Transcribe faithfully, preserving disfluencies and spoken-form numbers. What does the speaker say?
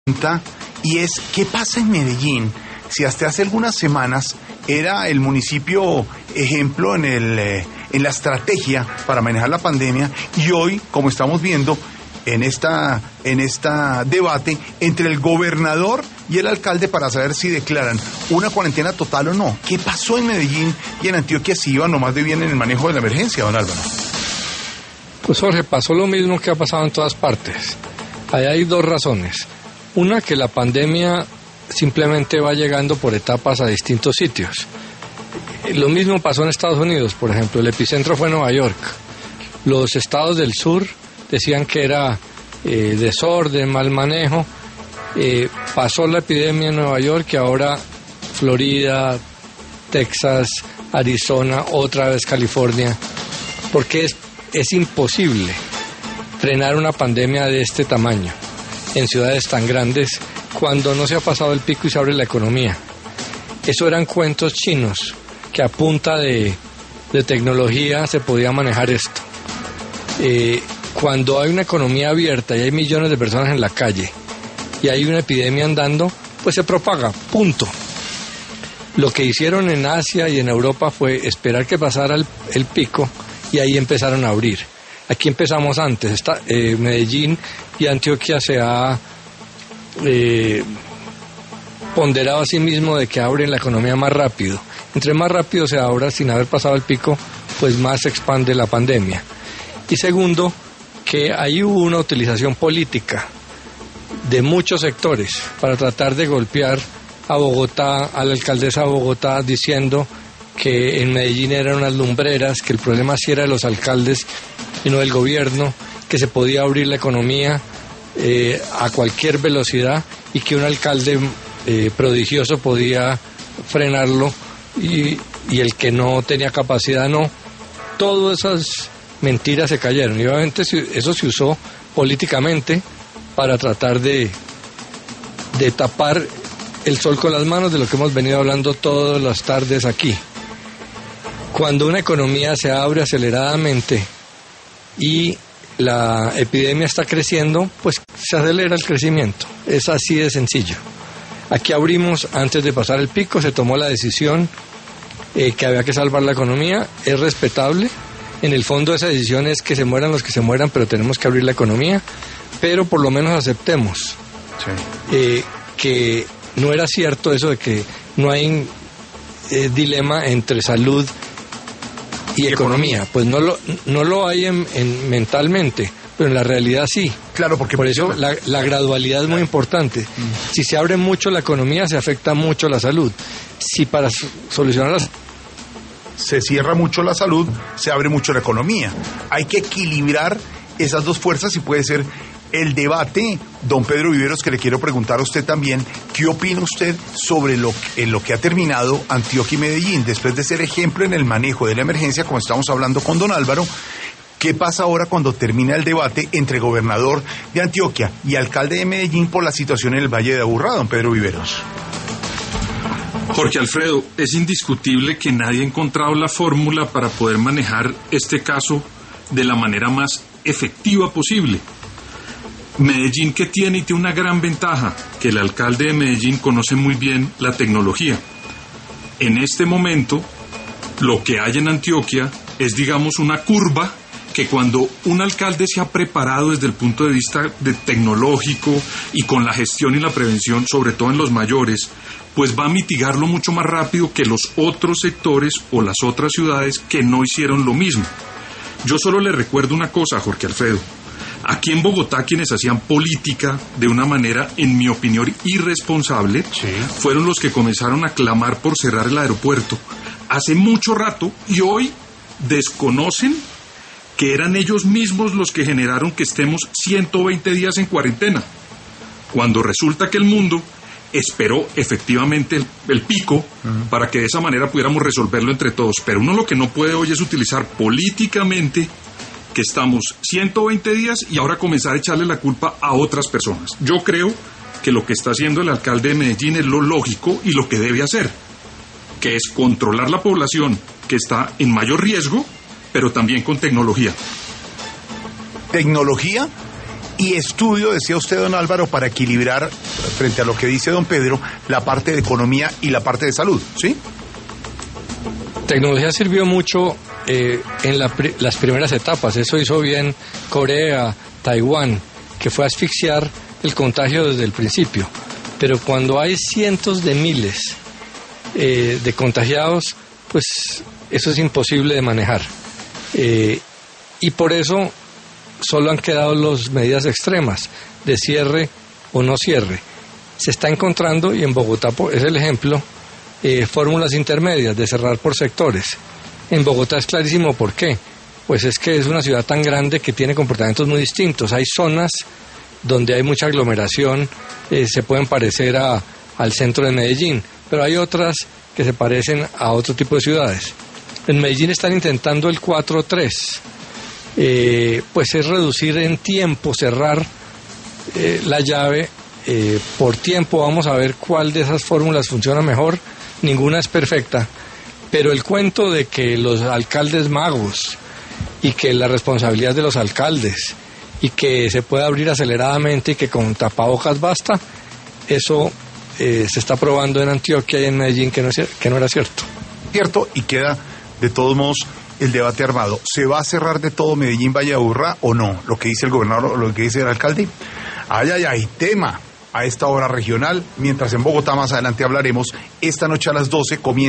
Y es, ¿qué pasa en Medellín? Si hasta hace algunas semanas era el municipio ejemplo en, el, eh, en la estrategia para manejar la pandemia, y hoy, como estamos viendo en esta en esta debate entre el gobernador y el alcalde para saber si declaran una cuarentena total o no. ¿Qué pasó en Medellín y en Antioquia si iban nomás de bien en el manejo de la emergencia, don Álvaro? Pues Jorge, pasó lo mismo que ha pasado en todas partes. Ahí hay dos razones. Una, que la pandemia simplemente va llegando por etapas a distintos sitios. Lo mismo pasó en Estados Unidos, por ejemplo. El epicentro fue Nueva York. Los estados del sur decían que era eh, desorden, mal manejo. Eh, pasó la epidemia en Nueva York y ahora Florida, Texas, Arizona, otra vez California. Porque es, es imposible frenar una pandemia de este tamaño en ciudades tan grandes cuando no se ha pasado el pico y se abre la economía. Eso eran cuentos chinos, que a punta de, de tecnología se podía manejar esto. Eh, cuando hay una economía abierta y hay millones de personas en la calle y hay una epidemia andando, pues se propaga, punto. Lo que hicieron en Asia y en Europa fue esperar que pasara el, el pico y ahí empezaron a abrir. Aquí empezamos antes. Está, eh, Medellín y Antioquia se ha eh, ponderado a sí mismo de que abren la economía más rápido. Entre más rápido se abra sin haber pasado el pico, pues más se expande la pandemia. Y segundo, que ahí hubo una utilización política de muchos sectores para tratar de golpear a Bogotá, a la alcaldesa de Bogotá, diciendo que en Medellín eran unas lumbreras, que el problema sí era de los alcaldes y no del gobierno, que se podía abrir la economía eh, a cualquier velocidad y que un alcalde eh, prodigioso podía frenarlo y, y el que no tenía capacidad no. Todas esas mentiras se cayeron y obviamente eso se usó políticamente para tratar de, de tapar el sol con las manos, de lo que hemos venido hablando todas las tardes aquí. Cuando una economía se abre aceleradamente y la epidemia está creciendo, pues se acelera el crecimiento. Es así de sencillo. Aquí abrimos antes de pasar el pico, se tomó la decisión eh, que había que salvar la economía, es respetable. En el fondo esa decisión es que se mueran los que se mueran, pero tenemos que abrir la economía, pero por lo menos aceptemos sí. eh, que no era cierto eso de que no hay eh, dilema entre salud y economía. Pues no lo no lo hay en, en mentalmente, pero en la realidad sí. Claro, porque por eso la, la gradualidad es muy importante. Mm. Si se abre mucho la economía, se afecta mucho la salud. Si para solucionar las se cierra mucho la salud, se abre mucho la economía. Hay que equilibrar esas dos fuerzas y puede ser el debate. Don Pedro Viveros, que le quiero preguntar a usted también, ¿qué opina usted sobre lo que, en lo que ha terminado Antioquia y Medellín? Después de ser ejemplo en el manejo de la emergencia, como estamos hablando con don Álvaro, ¿qué pasa ahora cuando termina el debate entre gobernador de Antioquia y alcalde de Medellín por la situación en el Valle de Aburrá, don Pedro Viveros? Jorge Alfredo, es indiscutible que nadie ha encontrado la fórmula para poder manejar este caso de la manera más efectiva posible. Medellín, que tiene y tiene una gran ventaja, que el alcalde de Medellín conoce muy bien la tecnología. En este momento, lo que hay en Antioquia es, digamos, una curva que cuando un alcalde se ha preparado desde el punto de vista de tecnológico y con la gestión y la prevención, sobre todo en los mayores, pues va a mitigarlo mucho más rápido que los otros sectores o las otras ciudades que no hicieron lo mismo. Yo solo le recuerdo una cosa, Jorge Alfredo. Aquí en Bogotá, quienes hacían política de una manera, en mi opinión, irresponsable, sí. fueron los que comenzaron a clamar por cerrar el aeropuerto hace mucho rato y hoy desconocen que eran ellos mismos los que generaron que estemos ciento veinte días en cuarentena, cuando resulta que el mundo esperó efectivamente el, el pico uh-huh. para que de esa manera pudiéramos resolverlo entre todos. Pero uno lo que no puede hoy es utilizar políticamente que estamos ciento veinte días y ahora comenzar a echarle la culpa a otras personas. Yo creo que lo que está haciendo el alcalde de Medellín es lo lógico y lo que debe hacer, que es controlar la población que está en mayor riesgo, pero también con tecnología. Tecnología y estudio, decía usted, don Álvaro, para equilibrar, frente a lo que dice don Pedro, la parte de economía y la parte de salud, ¿sí? Tecnología sirvió mucho eh, en la, las primeras etapas. Eso hizo bien Corea, Taiwán, que fue asfixiar el contagio desde el principio. Pero cuando hay cientos de miles eh, de contagiados, pues eso es imposible de manejar. Eh, y por eso solo han quedado las medidas extremas de cierre o no cierre. Se está encontrando, y en Bogotá es el ejemplo, eh, fórmulas intermedias de cerrar por sectores. En Bogotá es clarísimo por qué. Pues es que es una ciudad tan grande que tiene comportamientos muy distintos. Hay zonas donde hay mucha aglomeración, eh, se pueden parecer a, al centro de Medellín, pero hay otras que se parecen a otro tipo de ciudades. En Medellín están intentando el cuatro tres, eh, pues es reducir en tiempo, cerrar eh, la llave eh, por tiempo. Vamos a ver cuál de esas fórmulas funciona mejor. Ninguna es perfecta, pero el cuento de que los alcaldes magos y que la responsabilidad de los alcaldes y que se puede abrir aceleradamente y que con tapabocas basta, eso eh, se está probando en Antioquia y en Medellín que no, es, que no era cierto. Cierto, y queda de todos modos el debate armado. ¿Se va a cerrar de todo Medellín, Valle de Aburrá o no? Lo que dice el gobernador o lo que dice el alcalde. Ay, ay, ay, tema a esta hora regional. Mientras en Bogotá más adelante hablaremos. Esta noche a las doce comienza